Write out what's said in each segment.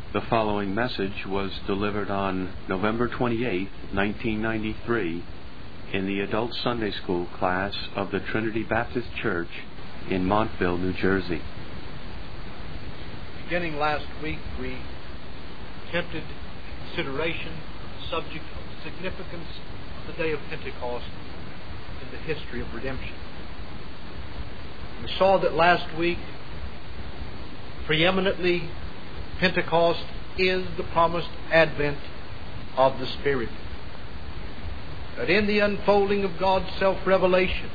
The following message was delivered on November 28, 1993, in the Adult Sunday School class of the Trinity Baptist Church in Montville, New Jersey. Beginning last week, we attempted consideration of the subject of the significance of the day of Pentecost in the history of redemption. We saw that last week, preeminently, Pentecost is the promised advent of the Spirit. That in the unfolding of God's self-revelation,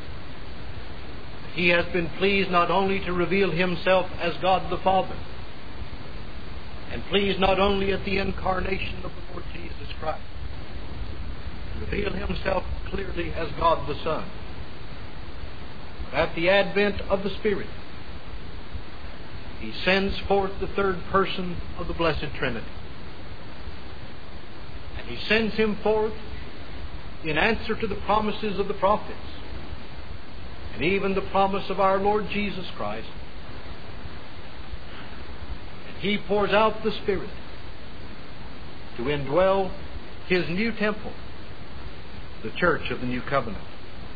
He has been pleased not only to reveal Himself as God the Father, and pleased not only at the incarnation of the Lord Jesus Christ, to reveal Himself clearly as God the Son, but at the advent of the Spirit, He sends forth the third person of the Blessed Trinity. And He sends Him forth in answer to the promises of the prophets, and even the promise of our Lord Jesus Christ. And He pours out the Spirit to indwell His new temple, the church of the new covenant.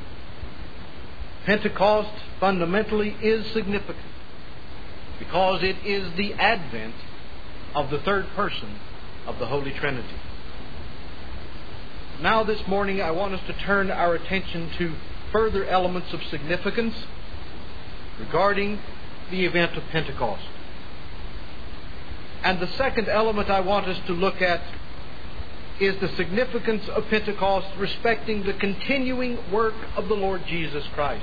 Pentecost fundamentally is significant because it is the advent of the third person of the Holy Trinity. Now this morning I want us to turn our attention to further elements of significance regarding the event of Pentecost. And the second element I want us to look at is the significance of Pentecost respecting the continuing work of the Lord Jesus Christ.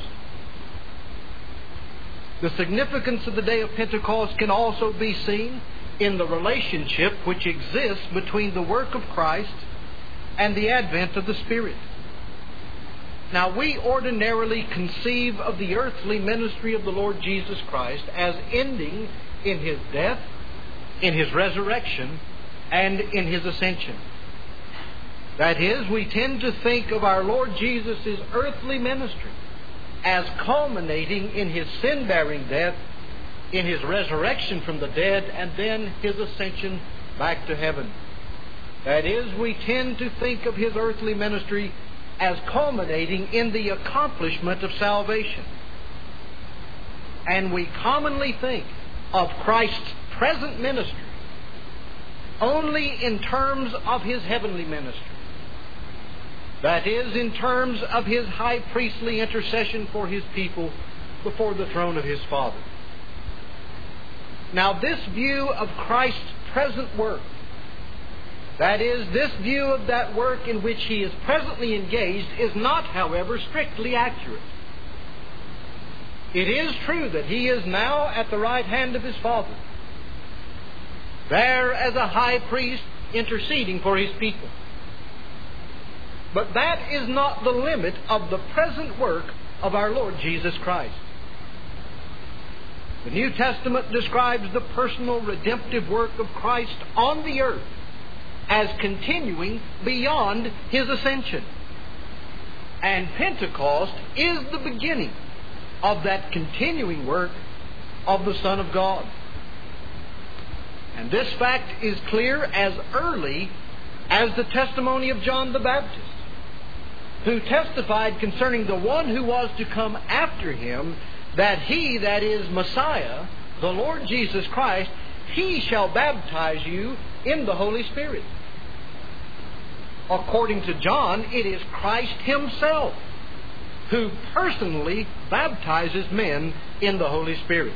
The significance of the day of Pentecost can also be seen in the relationship which exists between the work of Christ and the advent of the Spirit. Now, we ordinarily conceive of the earthly ministry of the Lord Jesus Christ as ending in His death, in His resurrection, and in His ascension. That is, we tend to think of our Lord Jesus' earthly ministry as culminating in His sin-bearing death, in His resurrection from the dead, and then His ascension back to heaven. That is, we tend to think of His earthly ministry as culminating in the accomplishment of salvation. And we commonly think of Christ's present ministry only in terms of His heavenly ministry. That is, in terms of His high priestly intercession for His people before the throne of His Father. Now, this view of Christ's present work, that is, this view of that work in which He is presently engaged, is not, however, strictly accurate. It is true that He is now at the right hand of His Father, there as a high priest interceding for His people. But that is not the limit of the present work of our Lord Jesus Christ. The New Testament describes the personal redemptive work of Christ on the earth as continuing beyond His ascension. And Pentecost is the beginning of that continuing work of the Son of God. And this fact is clear as early as the testimony of John the Baptist, who testified concerning the one who was to come after him, that He, that is Messiah, the Lord Jesus Christ, He shall baptize you in the Holy Spirit. According to John, it is Christ Himself who personally baptizes men in the Holy Spirit.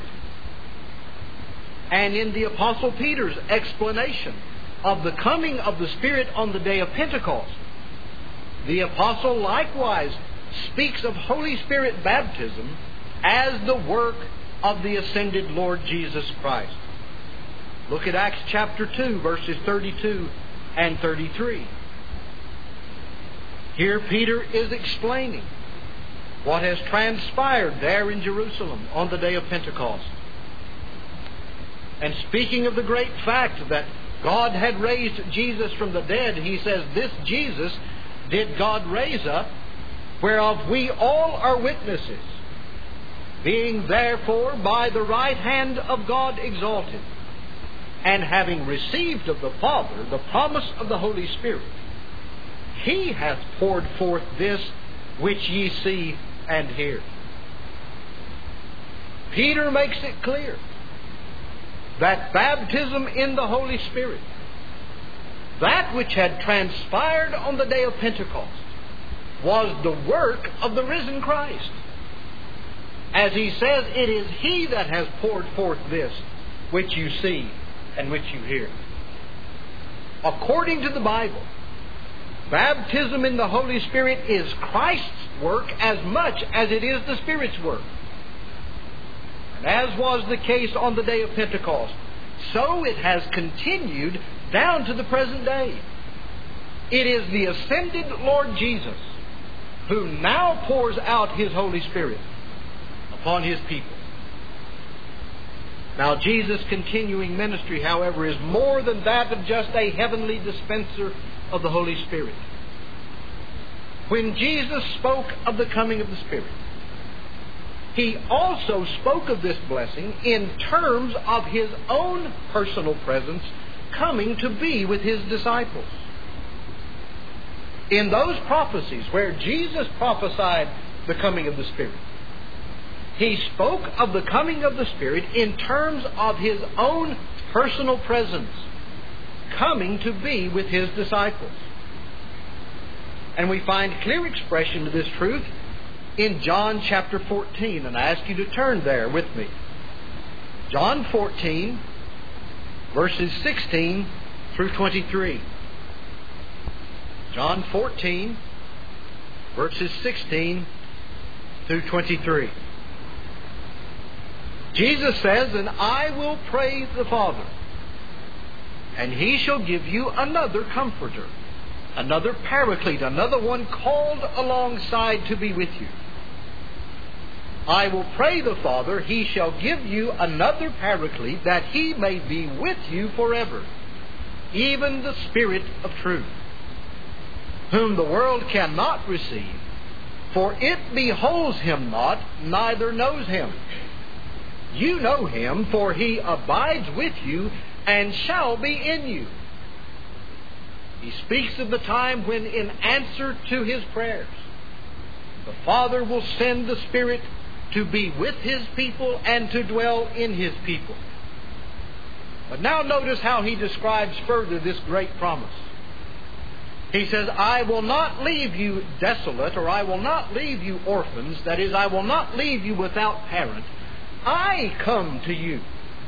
And in the Apostle Peter's explanation of the coming of the Spirit on the day of Pentecost, the Apostle likewise speaks of Holy Spirit baptism as the work of the ascended Lord Jesus Christ. Look at Acts chapter 2, verses 32 and 33. Here Peter is explaining what has transpired there in Jerusalem on the day of Pentecost. And speaking of the great fact that God had raised Jesus from the dead, he says, "This Jesus did God raise up, whereof we all are witnesses. Being therefore by the right hand of God exalted, and having received of the Father the promise of the Holy Spirit, He hath poured forth this which ye see and hear. Peter makes it clear that baptism in the Holy Spirit, that which had transpired on the day of Pentecost, was the work of the risen Christ. As he says, it is He that has poured forth this which you see and which you hear. According to the Bible, baptism in the Holy Spirit is Christ's work as much as it is the Spirit's work. And as was the case on the day of Pentecost, so it has continued down to the present day. It is the ascended Lord Jesus who now pours out His Holy Spirit upon His people. Now, Jesus' continuing ministry, however, is more than that of just a heavenly dispenser of the Holy Spirit. When Jesus spoke of the coming of the Spirit, He also spoke of this blessing in terms of His own personal presence coming to be with His disciples. In those prophecies where Jesus prophesied the coming of the Spirit, He spoke of the coming of the Spirit in terms of His own personal presence coming to be with His disciples. And we find clear expression to this truth in John chapter 14. And I ask you to turn there with me. John 14, verses 16 through 23. John 14, verses 16 through 23. Jesus says, "And I will pray the Father, and He shall give you another Comforter, another Paraclete, another one called alongside to be with you. I will pray the Father, He shall give you another Paraclete, that He may be with you forever, even the Spirit of truth, whom the world cannot receive, for it beholds Him not, neither knows Him. You know Him, for He abides with you and shall be in you." He speaks of the time when, in answer to His prayers, the Father will send the Spirit to be with His people and to dwell in His people. But now notice how He describes further this great promise. He says, "I will not leave you desolate," or "I will not leave you orphans." That is, I will not leave you without parent. I come to you.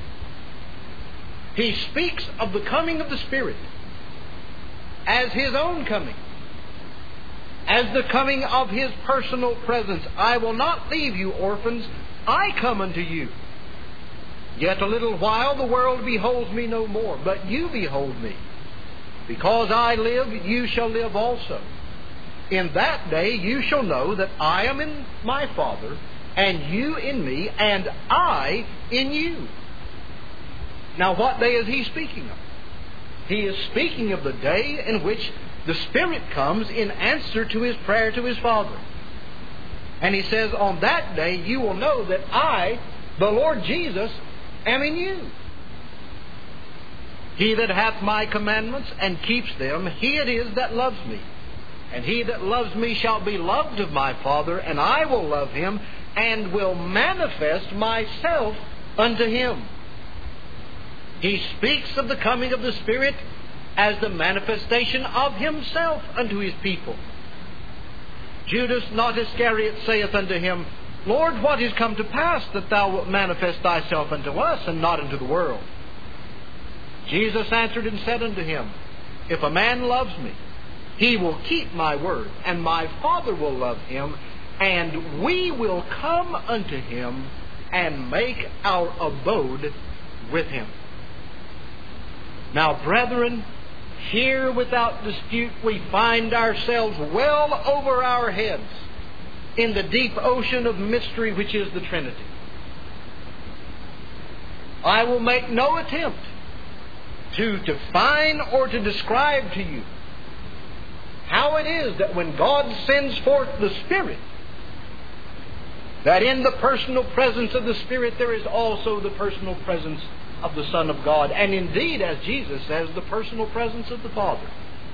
He speaks of the coming of the Spirit as His own coming, as the coming of His personal presence. "I will not leave you orphans. I come unto you. Yet a little while the world beholds me no more, but you behold me. Because I live, you shall live also. In that day you shall know that I am in my Father, and you in me, and I in you." Now, what day is He speaking of? He is speaking of the day in which the Spirit comes in answer to His prayer to His Father. And He says, "On that day you will know that I, the Lord Jesus, am in you. He that hath my commandments and keeps them, he it is that loves me. And he that loves me shall be loved of my Father, and I will love him, and will manifest myself unto him." He speaks of the coming of the Spirit as the manifestation of Himself unto His people. Judas not Iscariot saith unto Him, "Lord, what is come to pass that Thou wilt manifest Thyself unto us, and not unto the world?" Jesus answered and said unto him, "If a man loves me, he will keep my word, and my Father will love him, and we will come unto him and make our abode with him." Now, brethren, here without dispute we find ourselves well over our heads in the deep ocean of mystery which is the Trinity. I will make no attempt to define or to describe to you how it is that when God sends forth the Spirit, that in the personal presence of the Spirit there is also the personal presence of the Son of God, and indeed, as Jesus says, the personal presence of the Father.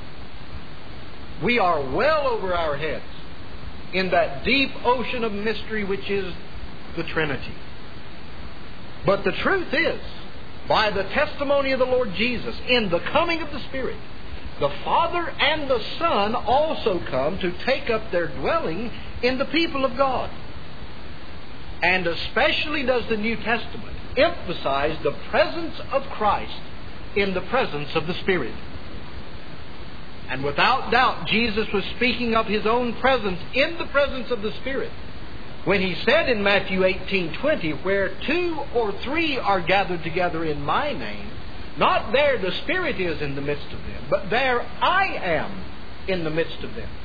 We are well over our heads in that deep ocean of mystery which is the Trinity. But the truth is, by the testimony of the Lord Jesus, in the coming of the Spirit, the Father and the Son also come to take up their dwelling in the people of God. And especially does the New Testament emphasize the presence of Christ in the presence of the Spirit. And without doubt, Jesus was speaking of His own presence in the presence of the Spirit when He said in Matthew 18:20, "Where 2 or 3 are gathered together in My name, not there the Spirit is in the midst of them, but there I am in the midst of them."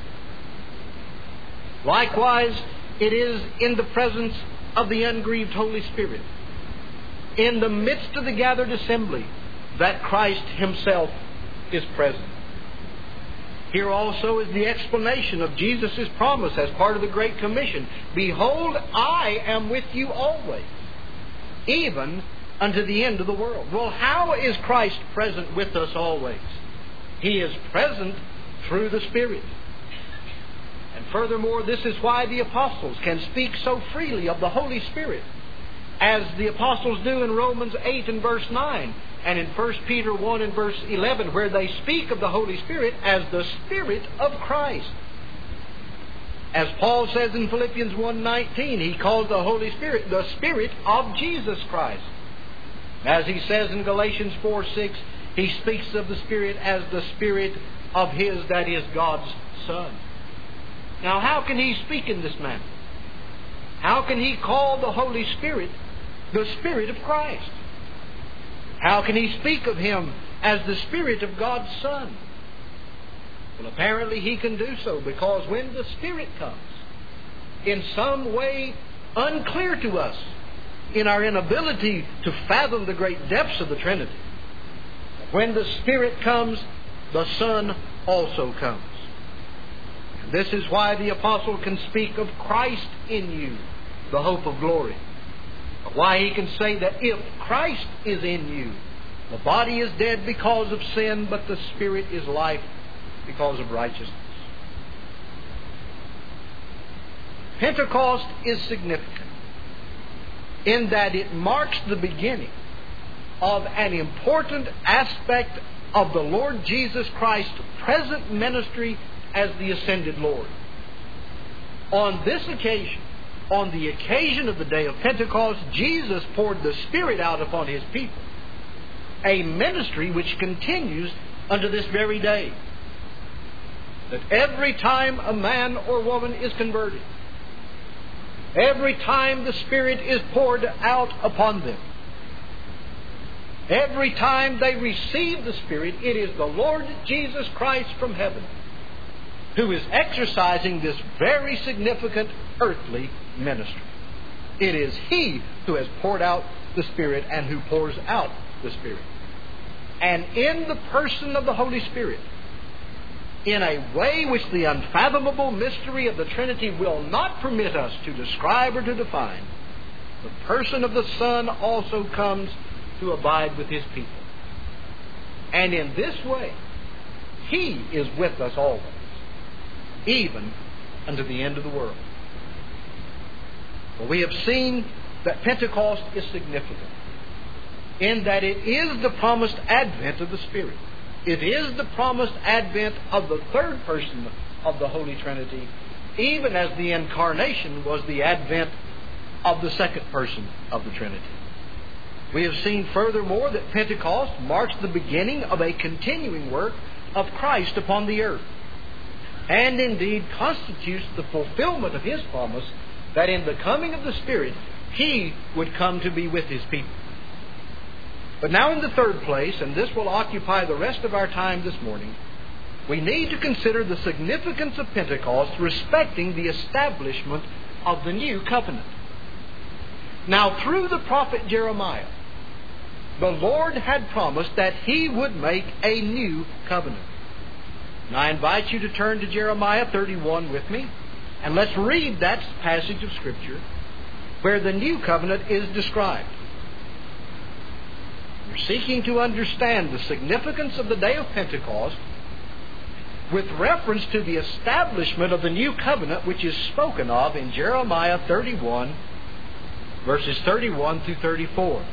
Likewise, it is in the presence of the ungrieved Holy Spirit, in the midst of the gathered assembly, that Christ Himself is present. Here also is the explanation of Jesus' promise as part of the Great Commission. "Behold, I am with you always, even unto the end of the world." Well, how is Christ present with us always? He is present through the Spirit. And furthermore, this is why the apostles can speak so freely of the Holy Spirit, as the apostles do in Romans 8 and verse 9, and in 1 Peter 1 and verse 11, where they speak of the Holy Spirit as the Spirit of Christ. As Paul says in Philippians 1:19, he calls the Holy Spirit the Spirit of Jesus Christ. As he says in Galatians 4:6, he speaks of the Spirit as the Spirit of His, that is, God's Son. Now, how can he speak in this manner? How can he call the Holy Spirit the Spirit of Christ? How can he speak of Him as the Spirit of God's Son? Well, apparently he can do so because when the Spirit comes, in some way unclear to us in our inability to fathom the great depths of the Trinity, when the Spirit comes, the Son also comes. And this is why the Apostle can speak of Christ in you, the hope of glory. Why he can say that if Christ is in you, the body is dead because of sin, but the Spirit is life because of righteousness. Pentecost is significant in that it marks the beginning of an important aspect of the Lord Jesus Christ's present ministry as the ascended Lord. On this occasion, on the occasion of the day of Pentecost, Jesus poured the Spirit out upon His people, a ministry which continues unto this very day. That every time a man or woman is converted, every time the Spirit is poured out upon them, every time they receive the Spirit, it is the Lord Jesus Christ from heaven who is exercising this very significant earthly ministry. It is He who has poured out the Spirit and who pours out the Spirit. And in the person of the Holy Spirit, in a way which the unfathomable mystery of the Trinity will not permit us to describe or to define, the person of the Son also comes to abide with His people. And in this way, He is with us always, even unto the end of the world. Well, we have seen that Pentecost is significant in that it is the promised advent of the Spirit. It is the promised advent of the third person of the Holy Trinity, even as the Incarnation was the advent of the second person of the Trinity. We have seen furthermore that Pentecost marks the beginning of a continuing work of Christ upon the earth, and indeed constitutes the fulfillment of His promise that in the coming of the Spirit, He would come to be with His people. But now in the third place, and this will occupy the rest of our time this morning, we need to consider the significance of Pentecost respecting the establishment of the new covenant. Now, through the prophet Jeremiah, the Lord had promised that He would make a new covenant. And I invite you to turn to Jeremiah 31 with me, and let's read that passage of Scripture where the new covenant is described. You're seeking to understand the significance of the day of Pentecost with reference to the establishment of the new covenant which is spoken of in Jeremiah 31, verses 31 through 34.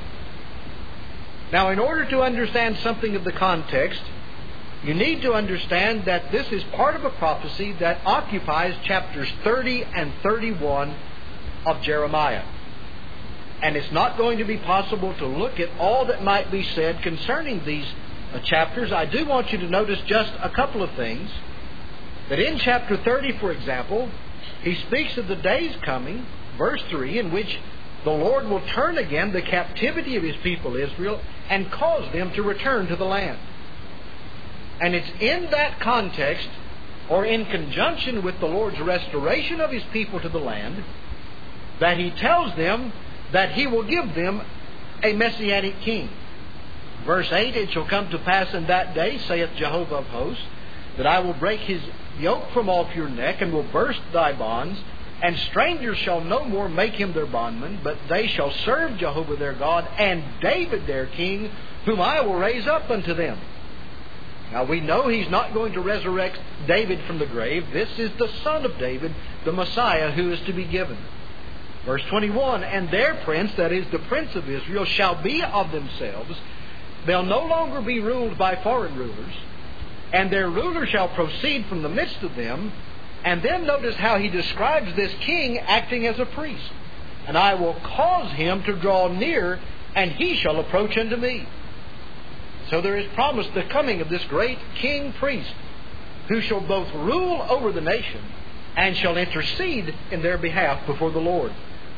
Now, in order to understand something of the context, you need to understand that this is part of a prophecy that occupies chapters 30 and 31 of Jeremiah. And it's not going to be possible to look at all that might be said concerning these chapters. I do want you to notice just a couple of things. That in chapter 30, for example, he speaks of the days coming, verse 3, in which the Lord will turn again the captivity of His people Israel and cause them to return to the land. And it's in that context, or in conjunction with the Lord's restoration of His people to the land, that He tells them that He will give them a Messianic king. Verse 8, "It shall come to pass in that day, saith Jehovah of hosts, that I will break His yoke from off your neck, and will burst thy bonds, and strangers shall no more make him their bondman, but they shall serve Jehovah their God, and David their king, whom I will raise up unto them." Now we know He's not going to resurrect David from the grave. This is the son of David, the Messiah, who is to be given. Verse 21, "And their prince," that is, the prince of Israel, "shall be of themselves. They'll no longer be ruled by foreign rulers, and their ruler shall proceed from the midst of them." And then notice how he describes this king acting as a priest. "And I will cause him to draw near, and he shall approach unto me." So there is promised the coming of this great king priest, who shall both rule over the nation and shall intercede in their behalf before the Lord.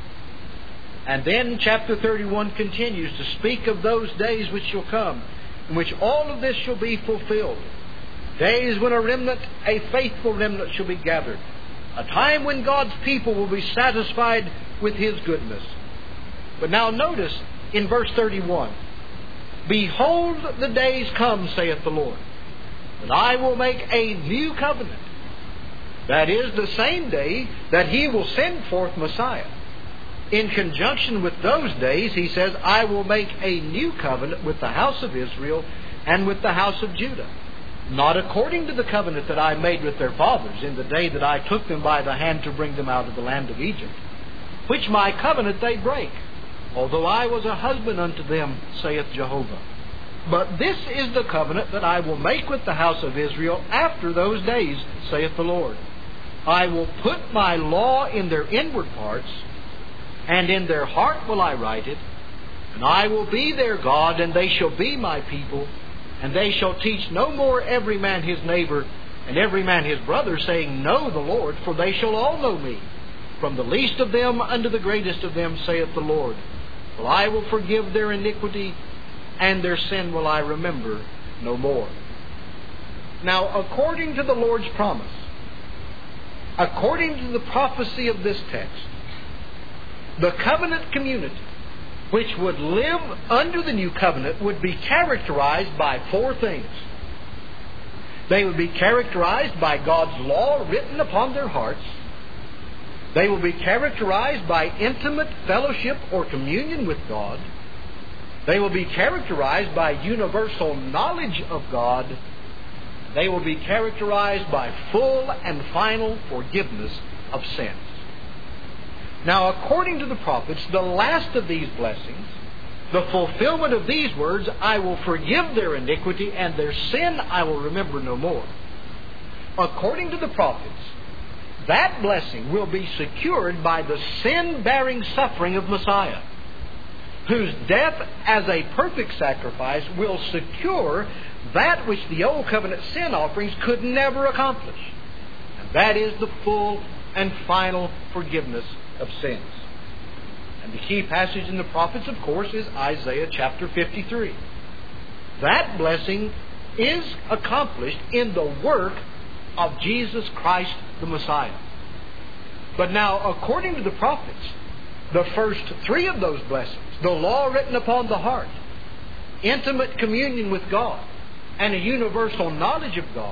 And then chapter 31 continues to speak of those days which shall come, in which all of this shall be fulfilled. Days when a faithful remnant shall be gathered. A time when God's people will be satisfied with His goodness. But now notice in verse 31, "Behold, the days come, saith the Lord, that I will make a new covenant." That is the same day that He will send forth Messiah. In conjunction with those days, He says, "I will make a new covenant with the house of Israel and with the house of Judah. Not according to the covenant that I made with their fathers in the day that I took them by the hand to bring them out of the land of Egypt, which my covenant they break, although I was a husband unto them, saith Jehovah. But this is the covenant that I will make with the house of Israel after those days, saith the Lord. I will put my law in their inward parts, and in their heart will I write it, and I will be their God, and they shall be my people. And they shall teach no more every man his neighbor, and every man his brother, saying, Know the Lord, for they shall all know me, from the least of them unto the greatest of them, saith the Lord. For I will forgive their iniquity, and their sin will I remember no more." Now, according to the Lord's promise, according to the prophecy of this text, the covenant community which would live under the new covenant would be characterized by four things. They would be characterized by God's law written upon their hearts. They will be characterized by intimate fellowship or communion with God. They will be characterized by universal knowledge of God. They will be characterized by full and final forgiveness of sins. Now, according to the prophets, the last of these blessings, the fulfillment of these words, "I will forgive their iniquity, and their sin I will remember no more." According to the prophets, that blessing will be secured by the sin-bearing suffering of Messiah, whose death as a perfect sacrifice will secure that which the Old Covenant sin offerings could never accomplish. And that is the full and final forgiveness of sins. And the key passage in the prophets, of course, is Isaiah chapter 53. That blessing is accomplished in the work of Jesus Christ the Messiah. But now, according to the prophets, the first three of those blessings, the law written upon the heart, intimate communion with God, and a universal knowledge of God,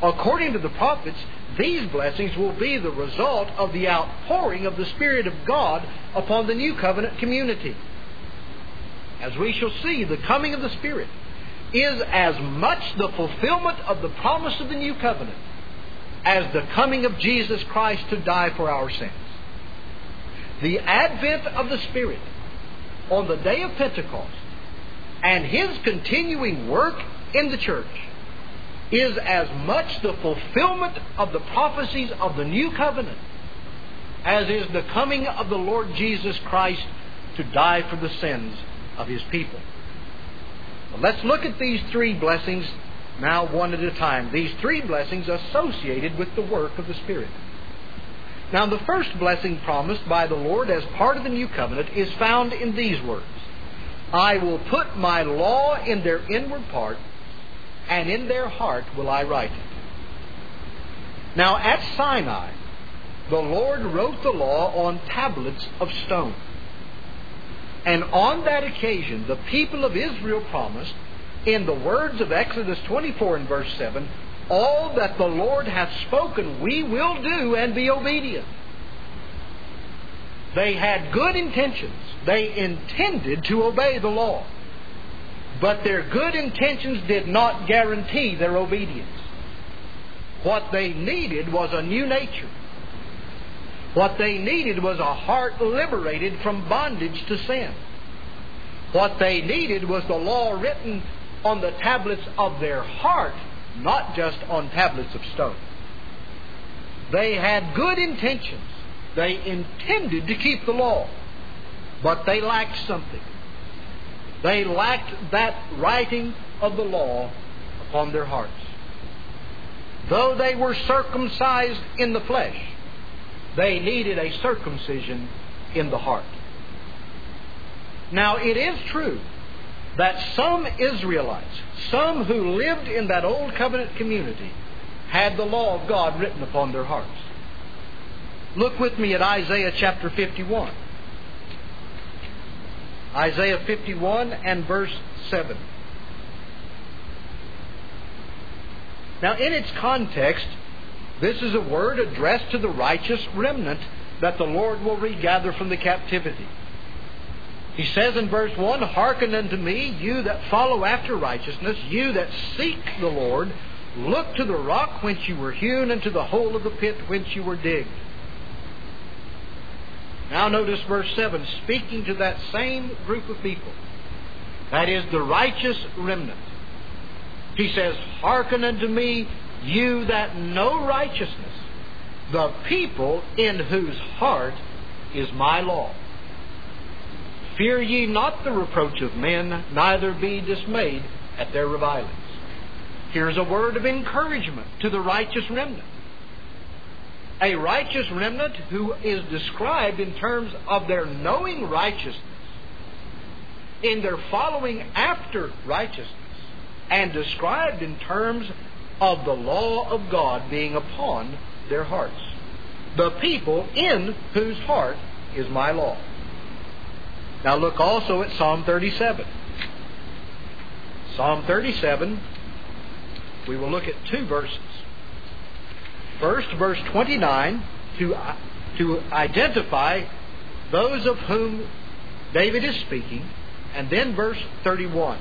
According to the prophets, these blessings will be the result of the outpouring of the Spirit of God upon the New Covenant community. As we shall see, the coming of the Spirit is as much the fulfillment of the promise of the New Covenant as the coming of Jesus Christ to die for our sins. The advent of the Spirit on the day of Pentecost and His continuing work in the church is as much the fulfillment of the prophecies of the New Covenant as is the coming of the Lord Jesus Christ to die for the sins of His people. Well, let's look at these three blessings now one at a time. These three blessings associated with the work of the Spirit. Now, the first blessing promised by the Lord as part of the New Covenant is found in these words: I will put my law in their inward part, and in their heart will I write it. Now, at Sinai, the Lord wrote the law on tablets of stone. And on that occasion, the people of Israel promised, in the words of Exodus 24 and verse 7, all that the Lord hath spoken we will do and be obedient. They had good intentions. They intended to obey the law. But their good intentions did not guarantee their obedience. What they needed was a new nature. What they needed was a heart liberated from bondage to sin. What they needed was the law written on the tablets of their heart, not just on tablets of stone. They had good intentions. They intended to keep the law, but they lacked something. They lacked that writing of the law upon their hearts. Though they were circumcised in the flesh, they needed a circumcision in the heart. Now, it is true that some Israelites, some who lived in that old covenant community, had the law of God written upon their hearts. Look with me at Isaiah chapter 51. Isaiah 51 and verse 7. Now, in its context, this is a word addressed to the righteous remnant that the Lord will regather from the captivity. He says in verse 1, Hearken unto me, you that follow after righteousness, you that seek the Lord, look to the rock whence you were hewn, and to the hole of the pit whence you were digged. Now notice verse 7, speaking to that same group of people. That is the righteous remnant. He says, Hearken unto me, you that know righteousness, the people in whose heart is my law. Fear ye not the reproach of men, neither be dismayed at their revilings. Here's a word of encouragement to the righteous remnant. A righteous remnant who is described in terms of their knowing righteousness, in their following after righteousness, and described in terms of the law of God being upon their hearts. The people in whose heart is my law. Now look also at Psalm 37. Psalm 37, we will look at two verses. First, verse 29, to identify those of whom David is speaking, and then verse 31.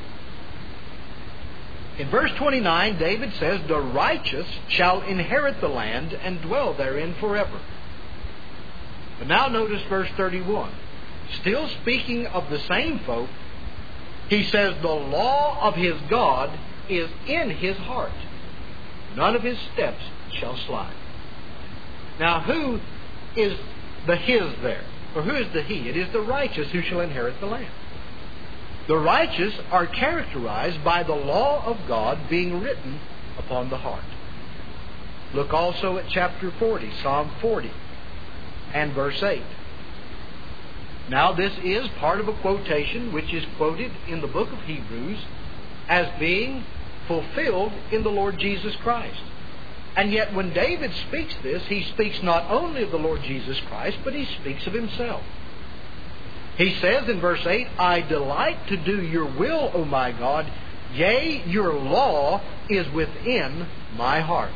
In verse 29, David says, The righteous shall inherit the land and dwell therein forever. But now notice verse 31. Still speaking of the same folk, he says, The law of his God is in his heart. None of his steps shall slide. Now, who is the his there? Or who is the he? It is the righteous who shall inherit the land. The righteous are characterized by the law of God being written upon the heart. Look also at chapter 40, Psalm 40, and verse 8. Now, this is part of a quotation which is quoted in the book of Hebrews as being fulfilled in the Lord Jesus Christ. And yet when David speaks this, he speaks not only of the Lord Jesus Christ, but he speaks of himself. He says in verse 8, I delight to do your will, O my God. Yea, your law is within my heart.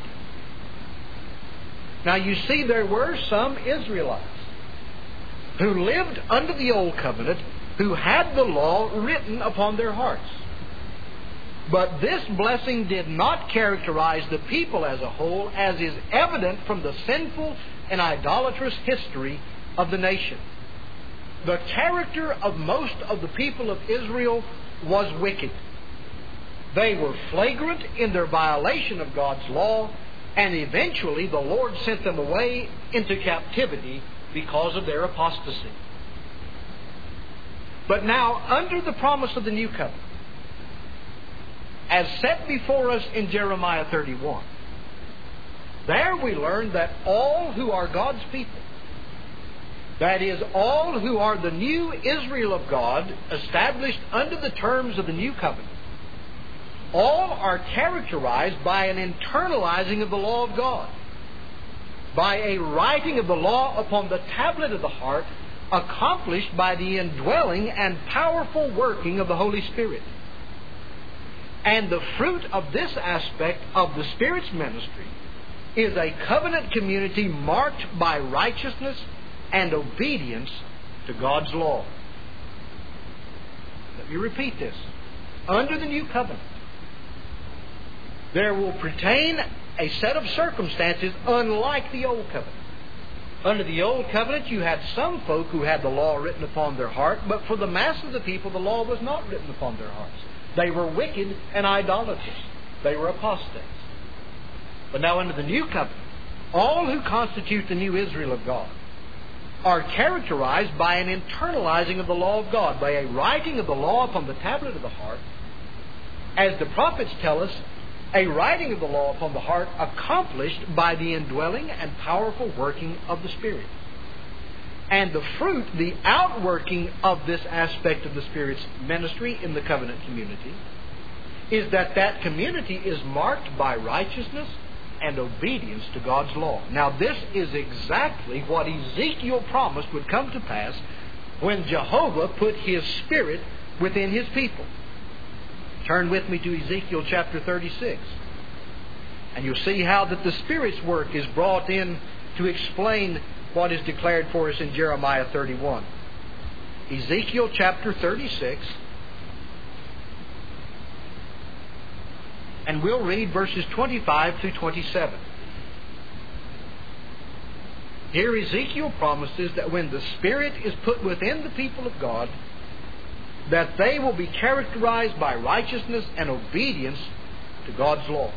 Now you see, there were some Israelites who lived under the Old Covenant who had the law written upon their hearts. But this blessing did not characterize the people as a whole, as is evident from the sinful and idolatrous history of the nation. The character of most of the people of Israel was wicked. They were flagrant in their violation of God's law, and eventually the Lord sent them away into captivity because of their apostasy. But now, under the promise of the New Covenant, as set before us in Jeremiah 31, there we learn that all who are God's people, that is, all who are the new Israel of God, established under the terms of the New Covenant, all are characterized by an internalizing of the law of God, by a writing of the law upon the tablet of the heart, accomplished by the indwelling and powerful working of the Holy Spirit. And the fruit of this aspect of the Spirit's ministry is a covenant community marked by righteousness and obedience to God's law. Let me repeat this. Under the New Covenant, there will pertain a set of circumstances unlike the Old Covenant. Under the Old Covenant, you had some folk who had the law written upon their heart, but for the mass of the people, the law was not written upon their hearts. They were wicked and idolatrous. They were apostates. But now under the New Covenant, all who constitute the new Israel of God are characterized by an internalizing of the law of God, by a writing of the law upon the tablet of the heart. As the prophets tell us, a writing of the law upon the heart accomplished by the indwelling and powerful working of the Spirit. And the fruit, the outworking of this aspect of the Spirit's ministry in the covenant community, is that that community is marked by righteousness and obedience to God's law. Now this is exactly what Ezekiel promised would come to pass when Jehovah put His Spirit within His people. Turn with me to Ezekiel chapter 36. And you'll see how that the Spirit's work is brought in to explain what is declared for us in Jeremiah 31. Ezekiel chapter 36. And we'll read verses 25 through 27. Here Ezekiel promises that when the Spirit is put within the people of God, that they will be characterized by righteousness and obedience to God's law.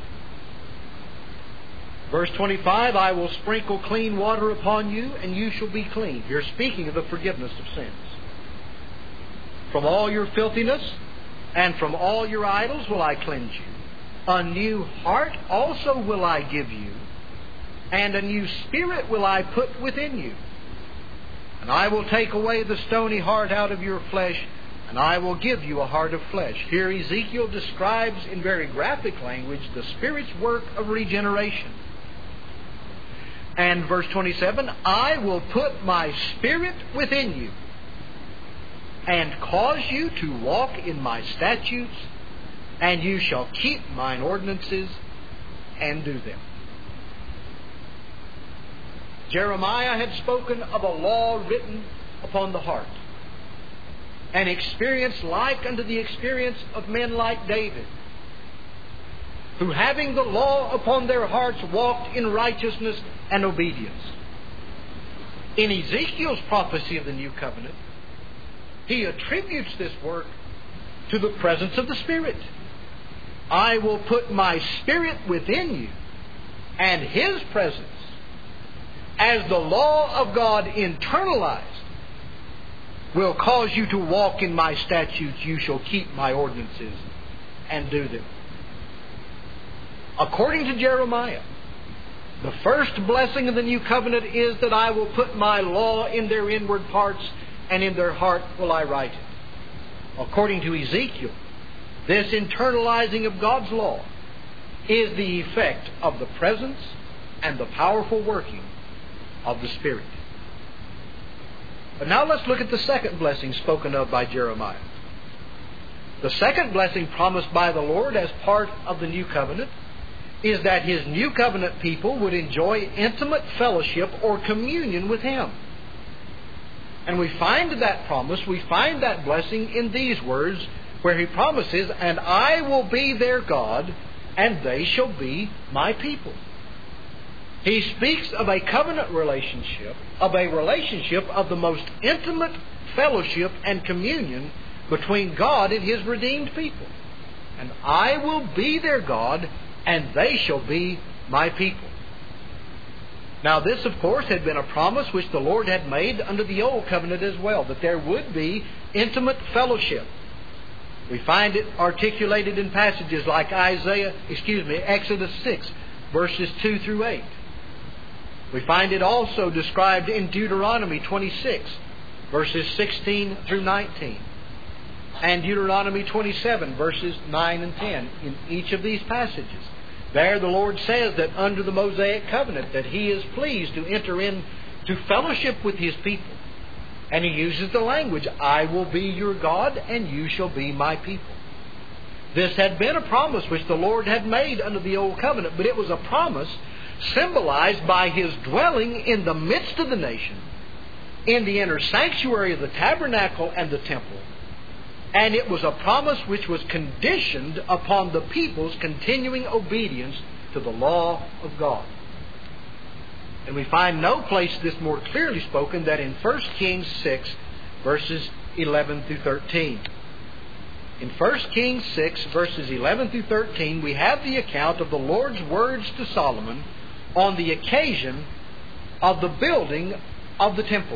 Verse 25, I will sprinkle clean water upon you, and you shall be clean. Here speaking of the forgiveness of sins. From all your filthiness and from all your idols will I cleanse you. A new heart also will I give you, and a new spirit will I put within you. And I will take away the stony heart out of your flesh, and I will give you a heart of flesh. Here Ezekiel describes in very graphic language the Spirit's work of regeneration. And verse 27, I will put my Spirit within you, and cause you to walk in my statutes, and you shall keep mine ordinances and do them. Jeremiah had spoken of a law written upon the heart. An experience like unto the experience of men like David, who having the law upon their hearts walked in righteousness and obedience. In Ezekiel's prophecy of the New Covenant, he attributes this work to the presence of the Spirit. I will put my Spirit within you, and His presence, as the law of God internalized, will cause you to walk in my statutes. You shall keep my ordinances and do them. According to Jeremiah, the first blessing of the New Covenant is that I will put my law in their inward parts, and in their heart will I write it. According to Ezekiel, this internalizing of God's law is the effect of the presence and the powerful working of the Spirit. But now let's look at the second blessing spoken of by Jeremiah. The second blessing promised by the Lord as part of the new covenant is that His new covenant people would enjoy intimate fellowship or communion with Him. And we find that promise, we find that blessing in these words where He promises, "And I will be their God, and they shall be my people." He speaks of a covenant relationship, of the most intimate fellowship and communion between God and His redeemed people. "And I will be their God, and they shall be my people." Now this, of course, had been a promise which the Lord had made under the Old Covenant as well, that there would be intimate fellowship. We find it articulated in passages like Exodus 6, verses 2 through 8. We find it also described in Deuteronomy 26, verses 16 through 19. And Deuteronomy 27, verses 9 and 10 in each of these passages. There the Lord says that under the Mosaic covenant that He is pleased to enter into fellowship with His people. And He uses the language, "I will be your God, and you shall be my people." This had been a promise which the Lord had made under the Old Covenant, but it was a promise symbolized by His dwelling in the midst of the nation, in the inner sanctuary of the tabernacle and the temple. And it was a promise which was conditioned upon the people's continuing obedience to the law of God. And we find no place this more clearly spoken than in 1 Kings 6, verses 11 through 13. In 1 Kings 6, verses 11 through 13, we have the account of the Lord's words to Solomon on the occasion of the building of the temple.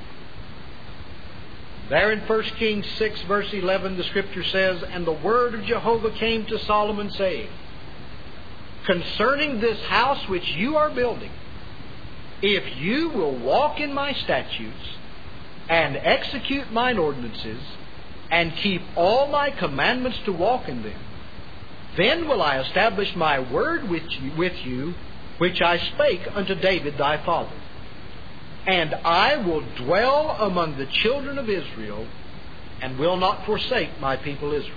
There in 1 Kings 6, verse 11, the Scripture says, "And the word of Jehovah came to Solomon, saying, Concerning this house which you are building, if you will walk in my statutes, and execute mine ordinances, and keep all my commandments to walk in them, then will I establish my word with you, which I spake unto David thy father. And I will dwell among the children of Israel, and will not forsake my people Israel."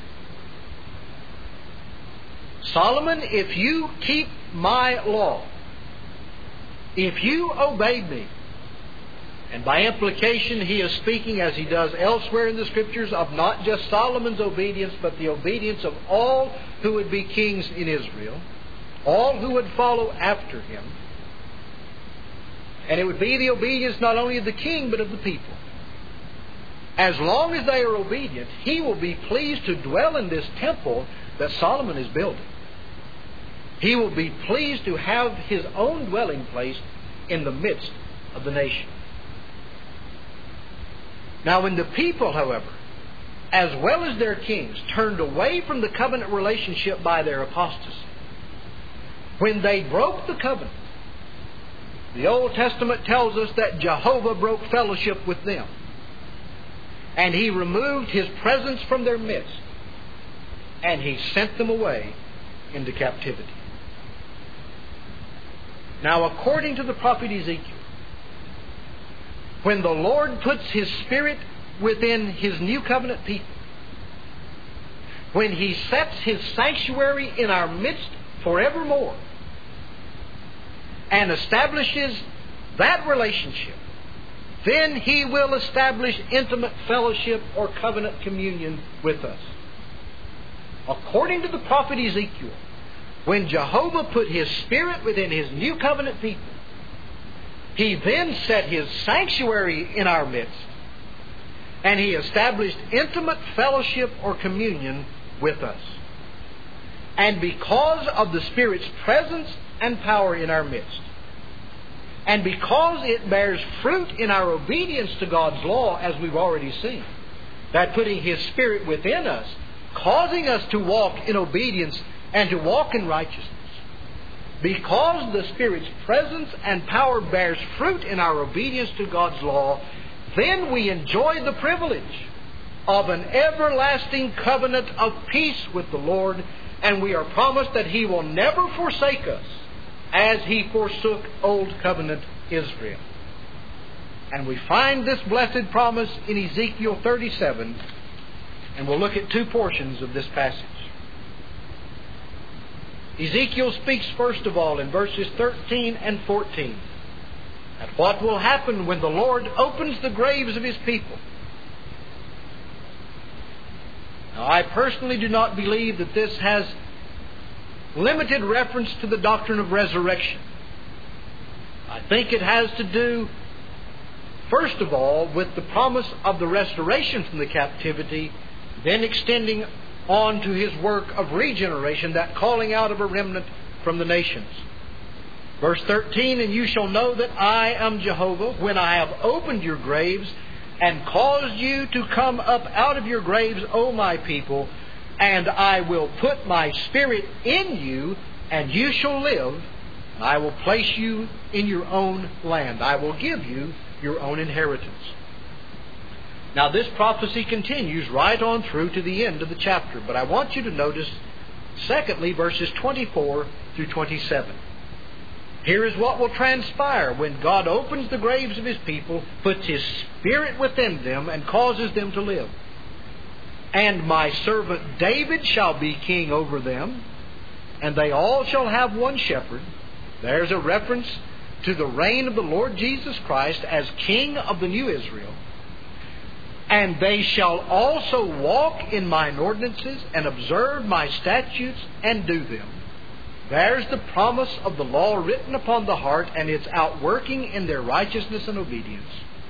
Solomon, if you keep my law, if you obey me, and by implication he is speaking, as he does elsewhere in the Scriptures, of not just Solomon's obedience, but the obedience of all who would be kings in Israel, all who would follow after him. And it would be the obedience not only of the king, but of the people. As long as they are obedient, He will be pleased to dwell in this temple that Solomon is building. He will be pleased to have His own dwelling place in the midst of the nation. Now when the people, however, as well as their kings, turned away from the covenant relationship by their apostasy, when they broke the covenant, the Old Testament tells us that Jehovah broke fellowship with them. And He removed His presence from their midst. And He sent them away into captivity. Now, according to the prophet Ezekiel, when the Lord puts His Spirit within His new covenant people, when He sets His sanctuary in our midst forevermore, and establishes that relationship, then He will establish intimate fellowship or covenant communion with us. According to the prophet Ezekiel, when Jehovah put His Spirit within His new covenant people, He then set His sanctuary in our midst, and He established intimate fellowship or communion with us. And because of the Spirit's presence and power in our midst, and because it bears fruit in our obedience to God's law, as we've already seen, that putting His Spirit within us, causing us to walk in obedience and to walk in righteousness, because the Spirit's presence and power bears fruit in our obedience to God's law, then we enjoy the privilege of an everlasting covenant of peace with the Lord, and we are promised that He will never forsake us as He forsook Old Covenant Israel. And we find this blessed promise in Ezekiel 37, And we'll look at two portions of this passage. Ezekiel speaks first of all in verses 13 and 14 at what will happen when the Lord opens the graves of His people. Now, I personally do not believe that this has limited reference to the doctrine of resurrection. I think it has to do, first of all, with the promise of the restoration from the captivity, then extending on to His work of regeneration, that calling out of a remnant from the nations. Verse 13, and you shall know that I am Jehovah, when I have opened your graves and caused you to come up out of your graves, O my people, and I will put my Spirit in you, and you shall live, and I will place you in your own land. I will give you your own inheritance. Now this prophecy continues right on through to the end of the chapter, but I want you to notice, secondly, verses 24 through 27. Here is what will transpire when God opens the graves of His people, puts His Spirit within them, and causes them to live. And my servant David shall be king over them, and they all shall have one shepherd. There's a reference to the reign of the Lord Jesus Christ as King of the new Israel. And they shall also walk in mine ordinances and observe my statutes and do them. There's the promise of the law written upon the heart, and its outworking in their righteousness and obedience.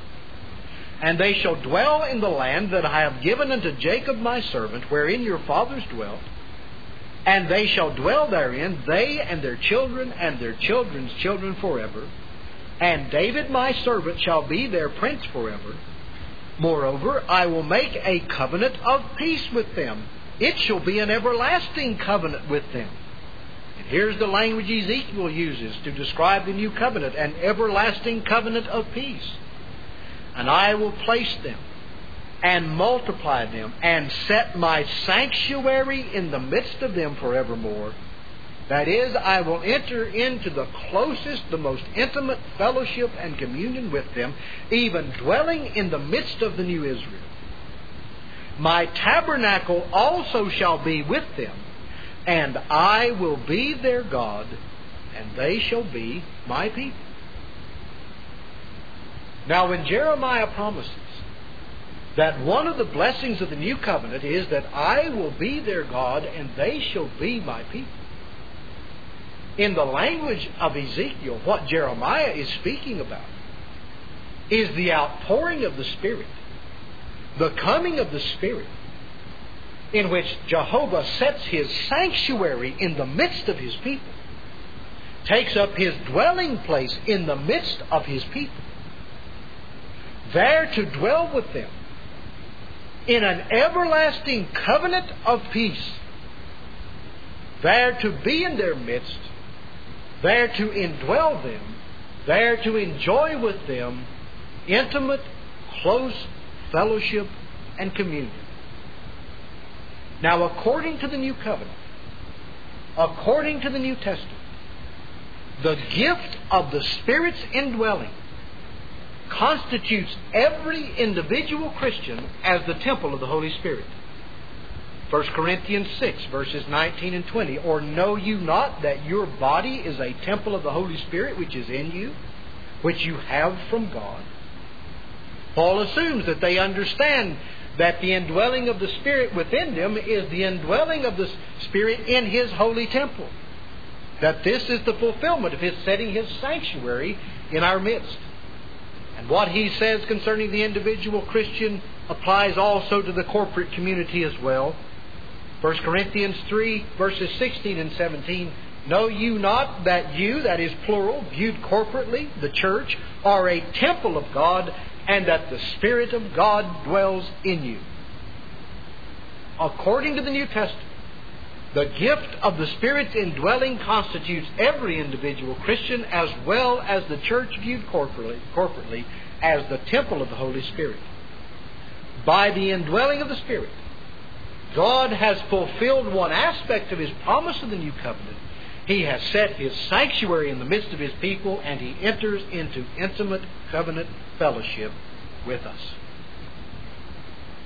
And they shall dwell in the land that I have given unto Jacob my servant, wherein your fathers dwelt. And they shall dwell therein, they and their children and their children's children forever. And David my servant shall be their prince forever. Moreover, I will make a covenant of peace with them. It shall be an everlasting covenant with them. And here's the language Ezekiel uses to describe the new covenant, an everlasting covenant of peace. And I will place them and multiply them and set my sanctuary in the midst of them forevermore. That is, I will enter into the closest, the most intimate fellowship and communion with them, even dwelling in the midst of the new Israel. My tabernacle also shall be with them, and I will be their God, and they shall be my people. Now, when Jeremiah promises that one of the blessings of the new covenant is that I will be their God, and they shall be my people, in the language of Ezekiel, what Jeremiah is speaking about is the outpouring of the Spirit, the coming of the Spirit, in which Jehovah sets His sanctuary in the midst of His people, takes up His dwelling place in the midst of His people, there to dwell with them in an everlasting covenant of peace, there to be in their midst, there to indwell them, there to enjoy with them intimate, close fellowship and communion. Now, according to the New Covenant, according to the New Testament, the gift of the Spirit's indwelling constitutes every individual Christian as the temple of the Holy Spirit. 1 Corinthians 6, verses 19 and 20. Or know you not that your body is a temple of the Holy Spirit which is in you, which you have from God? Paul assumes that they understand that the indwelling of the Spirit within them is the indwelling of the Spirit in His holy temple. That this is the fulfillment of His setting His sanctuary in our midst. And what he says concerning the individual Christian applies also to the corporate community as well. 1 Corinthians 3, verses 16 and 17. Know you not that you, that is plural, viewed corporately, the church, are a temple of God, and that the Spirit of God dwells in you? According to the New Testament, the gift of the Spirit's indwelling constitutes every individual Christian as well as the church viewed corporately as the temple of the Holy Spirit. By the indwelling of the Spirit, God has fulfilled one aspect of His promise of the New Covenant. He has set His sanctuary in the midst of His people, and He enters into intimate covenant fellowship with us.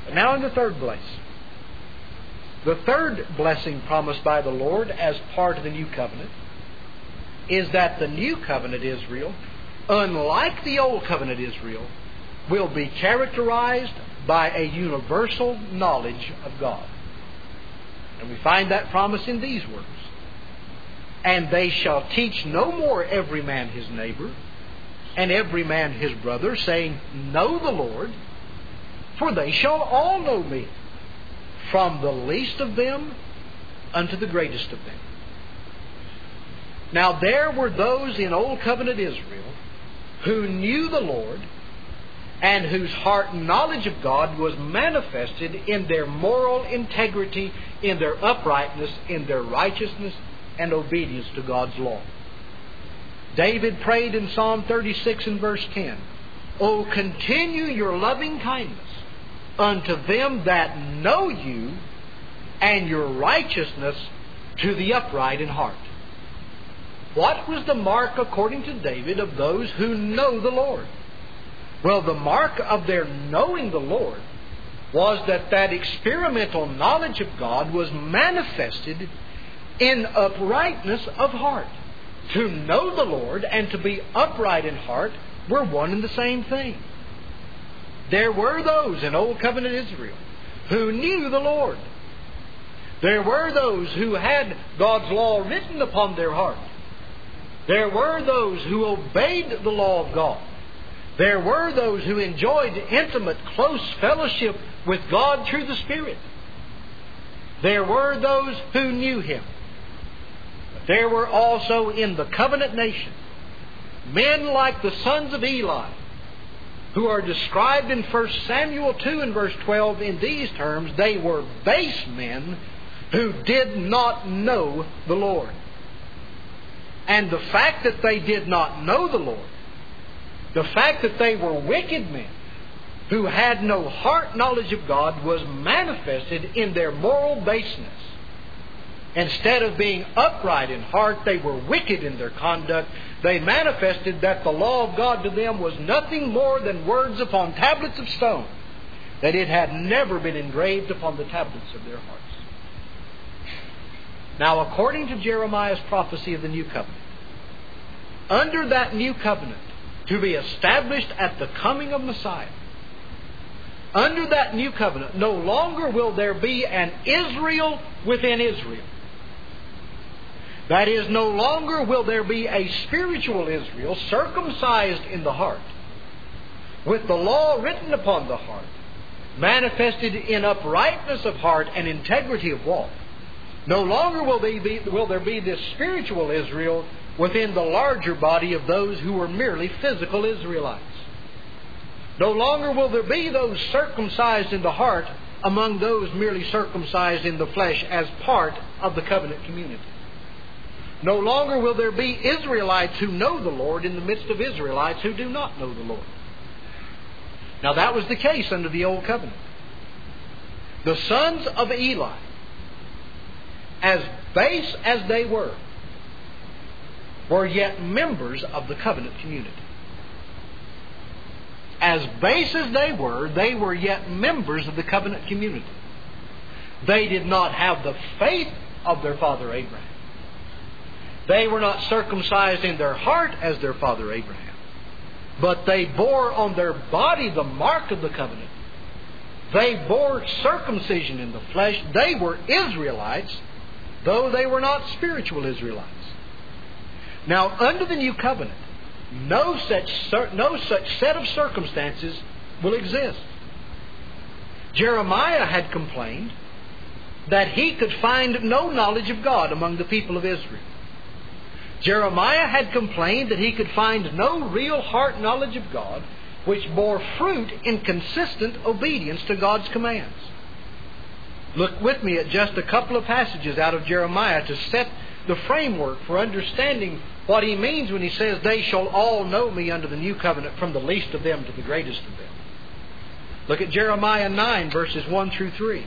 Now in the third place. The third blessing promised by the Lord as part of the new covenant is that the new covenant Israel, unlike the old covenant Israel, will be characterized by a universal knowledge of God. And we find that promise in these words. And they shall teach no more every man his neighbor, and every man his brother, saying, Know the Lord, for they shall all know me, from the least of them unto the greatest of them. Now there were those in Old Covenant Israel who knew the Lord, and whose heart knowledge of God was manifested in their moral integrity, in their uprightness, in their righteousness, and obedience to God's law. David prayed in Psalm 36 and verse 10, O continue your loving kindness unto them that know you, and your righteousness to the upright in heart. What was the mark, according to David, of those who know the Lord? Well, the mark of their knowing the Lord was that experimental knowledge of God was manifested in uprightness of heart. To know the Lord and to be upright in heart were one and the same thing. There were those in Old Covenant Israel who knew the Lord. There were those who had God's law written upon their heart. There were those who obeyed the law of God. There were those who enjoyed intimate, close fellowship with God through the Spirit. There were those who knew Him. But there were also in the covenant nation men like the sons of Eli, who are described in 1 Samuel 2 and verse 12 in these terms. They were base men who did not know the Lord. And the fact that they did not know the Lord, the fact that they were wicked men who had no heart knowledge of God, was manifested in their moral baseness. Instead of being upright in heart, they were wicked in their conduct. They manifested that the law of God to them was nothing more than words upon tablets of stone, that it had never been engraved upon the tablets of their hearts. Now, according to Jeremiah's prophecy of the New Covenant, under that New Covenant, to be established at the coming of Messiah, under that New Covenant, no longer will there be an Israel within Israel. That is, no longer will there be a spiritual Israel circumcised in the heart, with the law written upon the heart, manifested in uprightness of heart and integrity of walk. No longer will there be this spiritual Israel within the larger body of those who were merely physical Israelites. No longer will there be those circumcised in the heart among those merely circumcised in the flesh as part of the covenant community. No longer will there be Israelites who know the Lord in the midst of Israelites who do not know the Lord. Now that was the case under the Old Covenant. The sons of Eli, as base as they were yet members of the covenant community. As base as they were yet members of the covenant community. They did not have the faith of their father Abraham. They were not circumcised in their heart as their father Abraham. But they bore on their body the mark of the covenant. They bore circumcision in the flesh. They were Israelites, though they were not spiritual Israelites. Now, under the New Covenant, no such set of circumstances will exist. Jeremiah had complained that he could find no knowledge of God among the people of Israel. Jeremiah had complained that he could find no real heart knowledge of God which bore fruit in consistent obedience to God's commands. Look with me at just a couple of passages out of Jeremiah to set the framework for understanding what he means when he says, they shall all know me under the new covenant, from the least of them to the greatest of them. Look at Jeremiah 9, verses 1 through 3.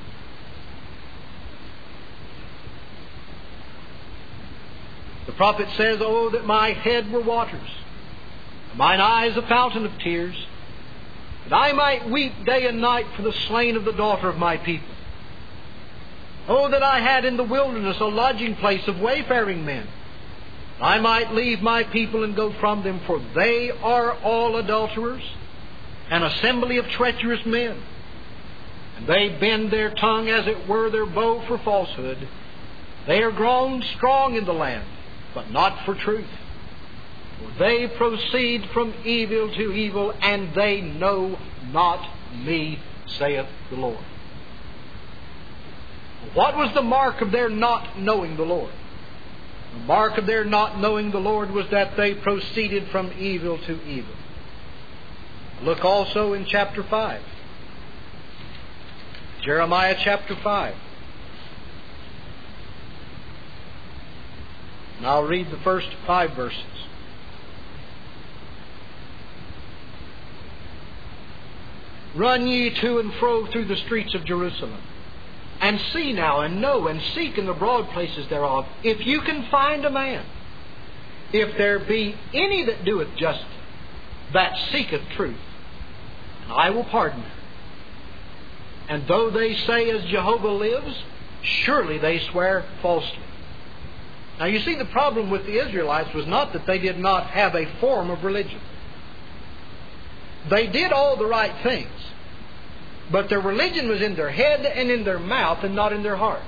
The prophet says, Oh, that my head were waters, mine eyes a fountain of tears. that I might weep day and night for the slain of the daughter of my people. Oh, that I had in the wilderness a lodging place of wayfaring men, that I might leave my people and go from them, for they are all adulterers, an assembly of treacherous men. And they bend their tongue, as it were their bow, for falsehood. They are grown strong in the land, but not for truth. For they proceed from evil to evil, and they know not me, saith the Lord. What was the mark of their not knowing the Lord? The mark of their not knowing the Lord was that they proceeded from evil to evil. Look also in chapter 5. Jeremiah chapter 5. And I'll read the first 5 verses. Run ye to and fro through the streets of Jerusalem, and see now, and know, and seek in the broad places thereof, if you can find a man, if there be any that doeth justly, that seeketh truth, and I will pardon her. And though they say, as Jehovah lives, surely they swear falsely. Now you see, the problem with the Israelites was not that they did not have a form of religion. They did all the right things, but their religion was in their head and in their mouth and not in their heart.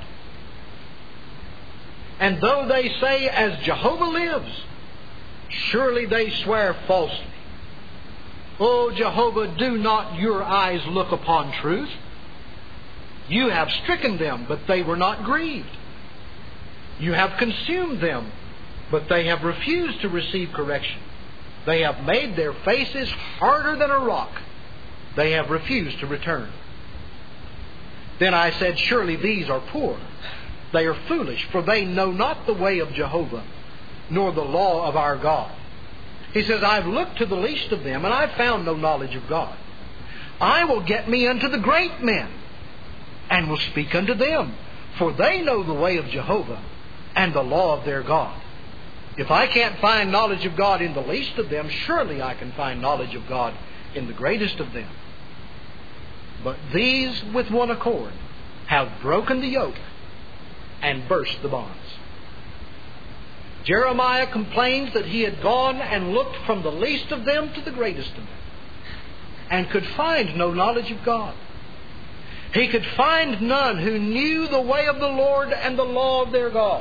And though they say, as Jehovah lives, surely they swear falsely. O Jehovah, do not your eyes look upon truth? You have stricken them, but they were not grieved. You have consumed them, but they have refused to receive correction. They have made their faces harder than a rock. They have refused to return. Then I said, surely these are poor. They are foolish, for they know not the way of Jehovah, nor the law of our God. He says, I've looked to the least of them, and I've found no knowledge of God. I will get me unto the great men, and will speak unto them, for they know the way of Jehovah, and the law of their God. If I can't find knowledge of God in the least of them, surely I can find knowledge of God in the greatest of them. But these with one accord have broken the yoke and burst the bonds. Jeremiah complains that he had gone and looked from the least of them to the greatest of them, and could find no knowledge of God. He could find none who knew the way of the Lord and the law of their God.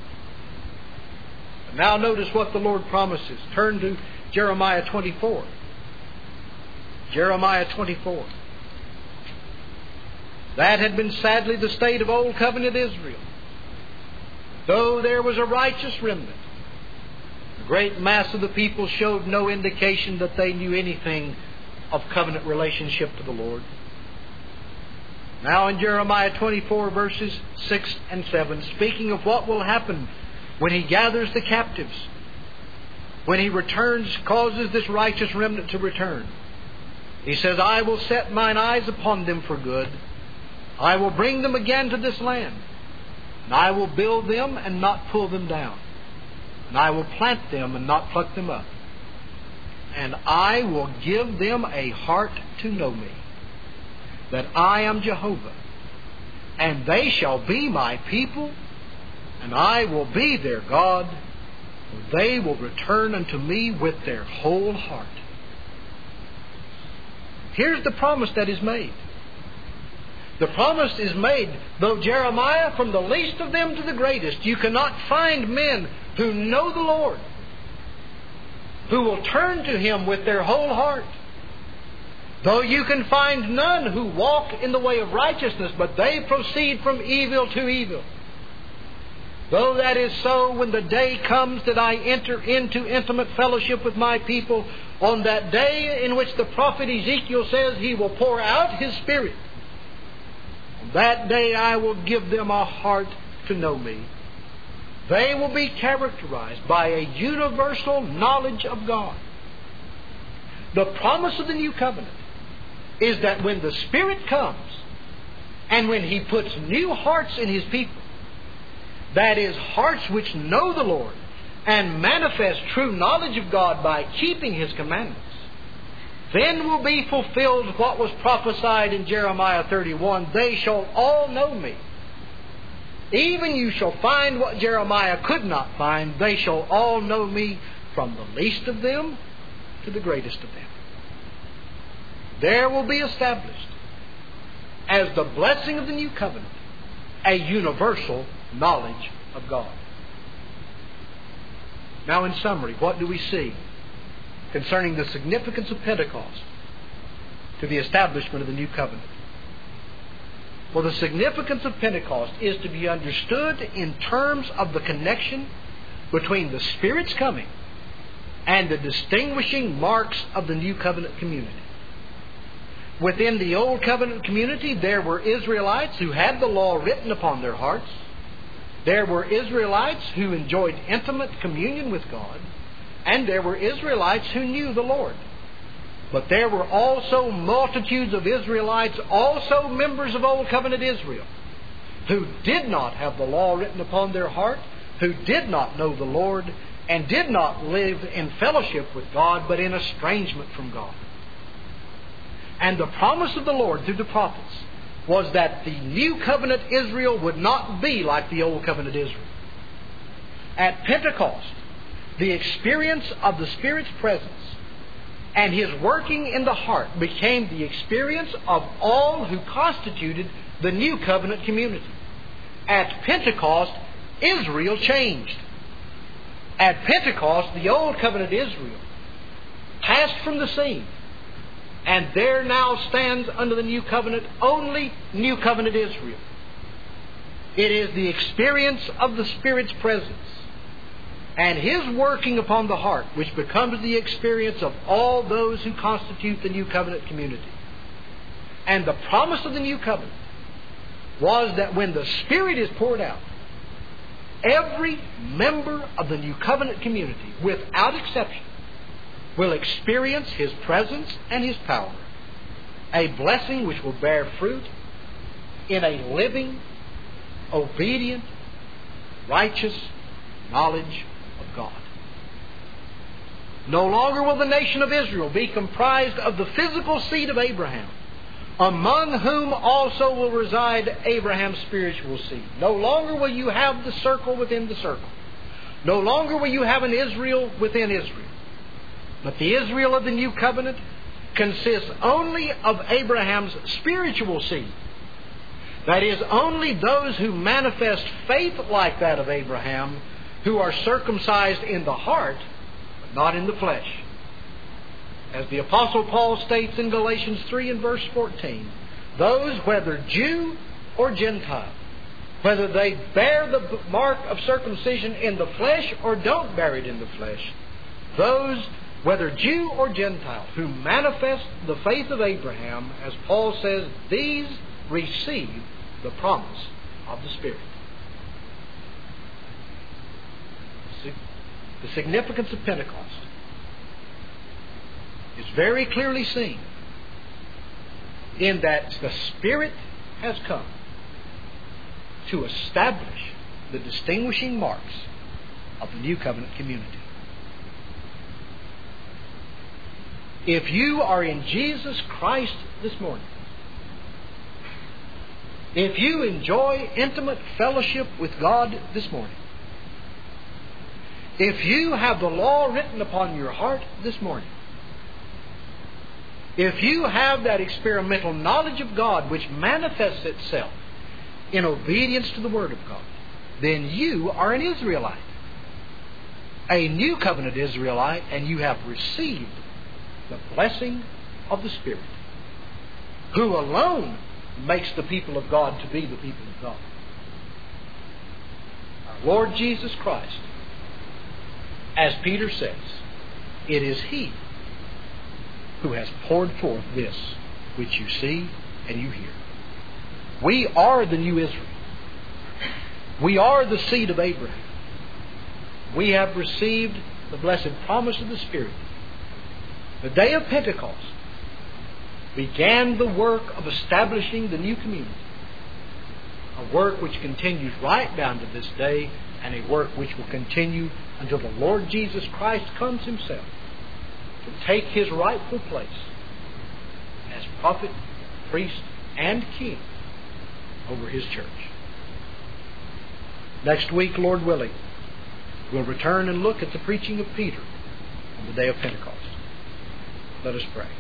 Now notice what the Lord promises. Turn to Jeremiah 24. Jeremiah 24. That had been sadly the state of Old Covenant Israel. Though there was a righteous remnant, the great mass of the people showed no indication that they knew anything of covenant relationship to the Lord. Now in Jeremiah 24 verses 6 and 7, speaking of what will happen when He gathers the captives, when He returns, causes this righteous remnant to return. He says, I will set mine eyes upon them for good. I will bring them again to this land. And I will build them and not pull them down. And I will plant them and not pluck them up. And I will give them a heart to know me, that I am Jehovah. And they shall be my people, and I will be their God, for they will return unto me with their whole heart. Here's the promise that is made. The promise is made, though Jeremiah, from the least of them to the greatest, you cannot find men who know the Lord, who will turn to Him with their whole heart. Though you can find none who walk in the way of righteousness, but they proceed from evil to evil. Though that is so, when the day comes that I enter into intimate fellowship with my people, on that day in which the prophet Ezekiel says He will pour out His Spirit, on that day I will give them a heart to know me. They will be characterized by a universal knowledge of God. The promise of the New Covenant is that when the Spirit comes, and when He puts new hearts in His people, that is, hearts which know the Lord and manifest true knowledge of God by keeping His commandments, Then will be fulfilled what was prophesied in Jeremiah 31. They shall all know me. Even you shall find what Jeremiah could not find. They shall all know me, from the least of them to the greatest of them. There will be established, as the blessing of the new covenant, a universal knowledge of God. Now, in summary, what do we see concerning the significance of Pentecost to the establishment of the new covenant? Well, the significance of Pentecost is to be understood in terms of the connection between the Spirit's coming and the distinguishing marks of the new covenant community. Within the old covenant community, there were Israelites who had the law written upon their hearts. There were Israelites who enjoyed intimate communion with God. And there were Israelites who knew the Lord. But there were also multitudes of Israelites, also members of Old Covenant Israel, who did not have the law written upon their heart, who did not know the Lord, and did not live in fellowship with God, but in estrangement from God. And the promise of the Lord through the prophets was that the new covenant Israel would not be like the old covenant Israel. At Pentecost, the experience of the Spirit's presence and His working in the heart became the experience of all who constituted the new covenant community. At Pentecost, Israel changed. At Pentecost, the old covenant Israel passed from the scene, and there now stands under the new covenant only new covenant Israel. It is the experience of the Spirit's presence and His working upon the heart which becomes the experience of all those who constitute the new covenant community. And the promise of the new covenant was that when the Spirit is poured out, every member of the new covenant community, without exception, will experience His presence and His power, a blessing which will bear fruit in a living, obedient, righteous knowledge of God. No longer will the nation of Israel be comprised of the physical seed of Abraham, among whom also will reside Abraham's spiritual seed. No longer will you have the circle within the circle. No longer will you have an Israel within Israel. But the Israel of the new covenant consists only of Abraham's spiritual seed. That is, only those who manifest faith like that of Abraham, who are circumcised in the heart, but not in the flesh. As the Apostle Paul states in Galatians 3 and verse 14, those, whether Jew or Gentile, whether they bear the mark of circumcision in the flesh or don't bear it in the flesh, those, whether Jew or Gentile, who manifest the faith of Abraham, as Paul says, these receive the promise of the Spirit. The significance of Pentecost is very clearly seen in that the Spirit has come to establish the distinguishing marks of the new covenant community. If you are in Jesus Christ this morning, if you enjoy intimate fellowship with God this morning, if you have the law written upon your heart this morning, if you have that experimental knowledge of God which manifests itself in obedience to the Word of God, then you are an Israelite, a new covenant Israelite, and you have received the blessing of the Spirit, who alone makes the people of God to be the people of God. Our Lord Jesus Christ, as Peter says, it is He who has poured forth this which you see and you hear. We are the new Israel. We are the seed of Abraham. We have received the blessed promise of the Spirit. The day of Pentecost began the work of establishing the new community, a work which continues right down to this day, and a work which will continue until the Lord Jesus Christ comes Himself to take His rightful place prophet, priest, and king over His church. Next week, Lord willing, we'll return and look at the preaching of Peter on the day of Pentecost. Let us pray.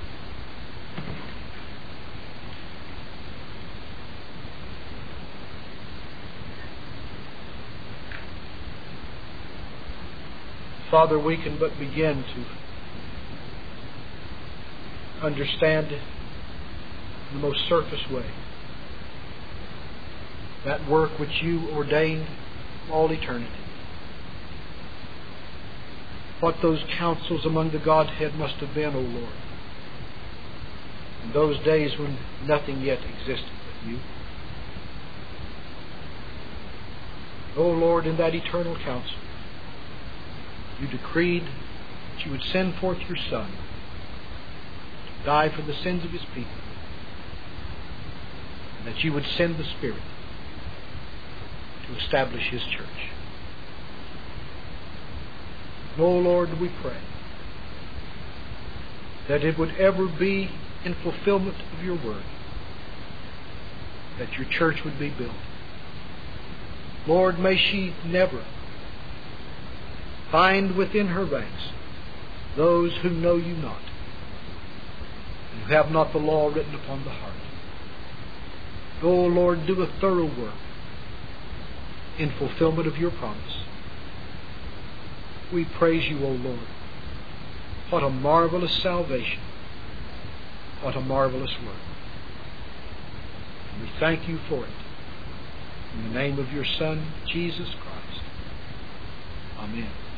Father, we can but begin to understand in the most surface way that work which You ordained from all eternity. What those councils among the Godhead must have been, O Lord, in those days when nothing yet existed but You. O Lord, in that eternal council, You decreed that You would send forth Your Son to die for the sins of His people, and that You would send the Spirit to establish His church. And, O Lord, we pray that it would ever be in fulfillment of Your word that Your church would be built. Lord, may she never find within her ranks those who know You not, and who have not the law written upon the heart. O Lord, do a thorough work in fulfillment of Your promise. We praise You, O Lord. What a marvelous salvation. What a marvelous work. And we thank You for it. In the name of Your Son, Jesus Christ. Amen.